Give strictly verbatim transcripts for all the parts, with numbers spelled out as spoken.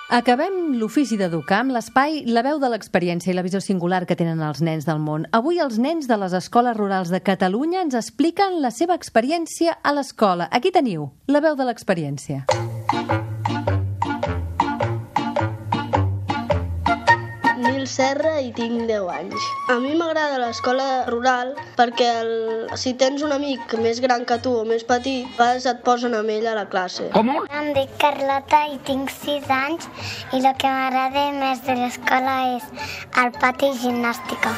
Acabem l'ofici d'educar amb l'espai La veu de l'experiència i la visió singular que tenen els nens del món. Avui els nens de les escoles rurals de Catalunya ens expliquen la seva experiència a l'escola. Aquí teniu La veu de l'experiència. Nil Serra i tinc deu anys. A mi m'agrada l'escola rural perquè el, si tens un amic més gran que tu o més petit, vas et posen amb ell a la classe. Com? Em dic Carlota i tinc sis anys i el que m'agrada més de l'escola és el pati i gimnàstica.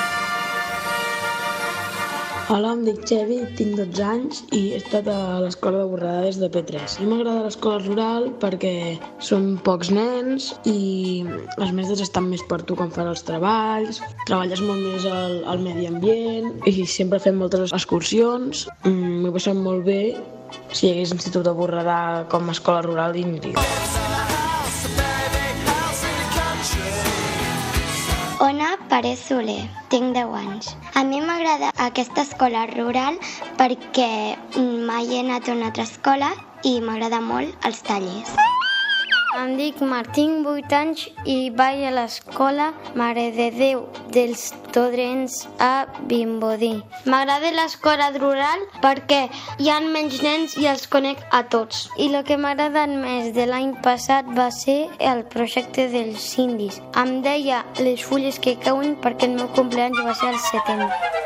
Hola, em dic Xevi, tinc dotze anys i he estat a l'escola de Borredà des de P tres. A mi m'agrada l'escola rural perquè són pocs nens i els mestres estan més per tu quan fan els treballs, treballes molt més al, al medi ambient i sempre fem moltes excursions. Mm, M'ho he passat molt bé. Si hi hagués institut de Borredà com a escola rural, hi aniria. Ona Pérez Soler, tinc deu anys. A mi m'agrada aquesta escola rural perquè mai he anat a una altra escola i m'agrada molt els tallers. Em dic Martín, vuit anys, i vaig a l'escola Mare de Déu dels Todrents a Vimbodí. M'agrada l'escola rural perquè hi ha menys nens i els conec a tots. I el que m'agrada més de l'any passat va ser el projecte dels indis. Em deia les fulles que cauen perquè el meu compleanys va ser al setembre.